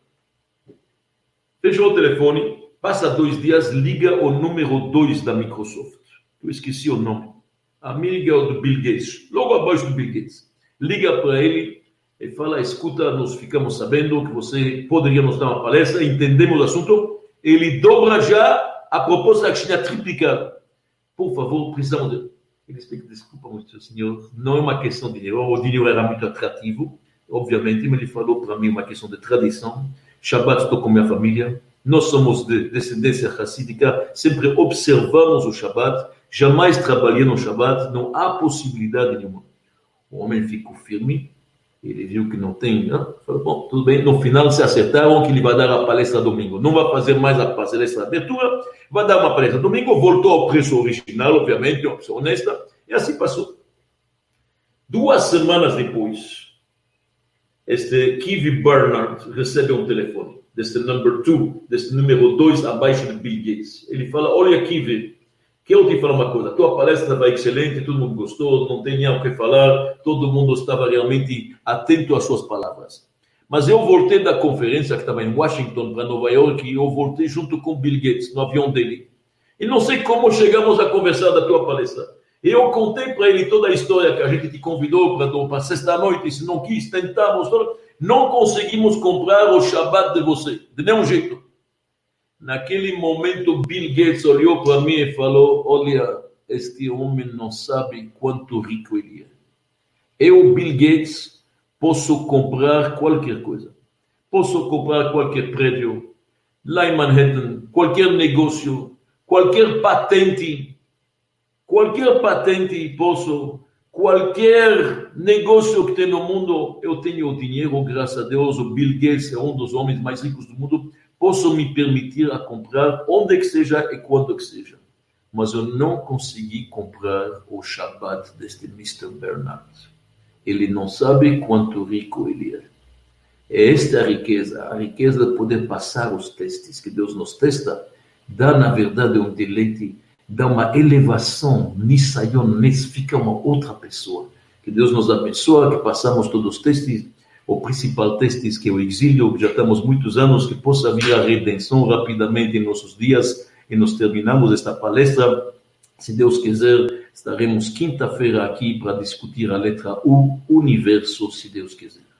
Fechou o telefone, passa dois dias, liga o número dois da Microsoft. Eu esqueci o nome. Amiga do Bill Gates, logo abaixo do Bill Gates. Liga para ele, e fala, escuta, nós ficamos sabendo que você poderia nos dar uma palestra, entendemos o assunto, ele dobra já a proposta que tinha triplicado. Por favor, precisamos de... Ele explica, desculpa muito, senhor, não é uma questão de dinheiro, o dinheiro era muito atrativo, obviamente, mas ele falou para mim uma questão de tradição. Shabbat estou com minha família, nós somos de descendência racídica, sempre observamos o Shabbat, jamais trabalhei no Shabbat, não há possibilidade nenhuma. O homem ficou firme, ele viu que não tem, né? Falou, bom, tudo bem, no final se acertaram que ele vai dar a palestra domingo, não vai fazer mais a palestra de abertura, vai dar uma palestra domingo, voltou ao preço original, obviamente, uma pessoa honesta, e assim passou. Duas semanas depois, este Kivi Bernard recebe um telefone, deste number two, deste número dois abaixo de Bill Gates. Ele fala, olha Kivi, quero te falar uma coisa, tua palestra vai excelente, todo mundo gostou, não tem nem o que falar, todo mundo estava realmente atento às suas palavras. Mas eu voltei da conferência que estava em Washington para Nova York e eu voltei junto com Bill Gates, no avião dele. E não sei como chegamos a conversar da tua palestra. Eu contei para ele toda a história que a gente te convidou para sexta-noite, e se não quis, tentamos, não conseguimos comprar o Shabbat de você, de nenhum jeito. Naquele momento, Bill Gates olhou para mim e falou, olha, este homem não sabe quanto rico ele é. Eu, Bill Gates, posso comprar qualquer coisa. Posso comprar qualquer prédio, lá em Manhattan, qualquer negócio, qualquer patente, qualquer patente posso, qualquer negócio que tem no mundo, eu tenho dinheiro, graças a Deus, o Bill Gates é um dos homens mais ricos do mundo, posso me permitir a comprar onde que seja e quando que seja. Mas eu não consegui comprar o Shabbat deste mister Bernard. Ele não sabe quanto rico ele é. É esta a riqueza, a riqueza de poder passar os testes que Deus nos testa, dá na verdade um deleite, dá uma elevação, nisayon, fica uma outra pessoa. Que Deus nos abençoe, que passamos todos os testes. O principal teste é o exílio, já estamos muitos anos, que possa vir a redenção rapidamente em nossos dias, e nós terminamos esta palestra. Se Deus quiser, estaremos quinta-feira aqui para discutir a letra U, universo, se Deus quiser.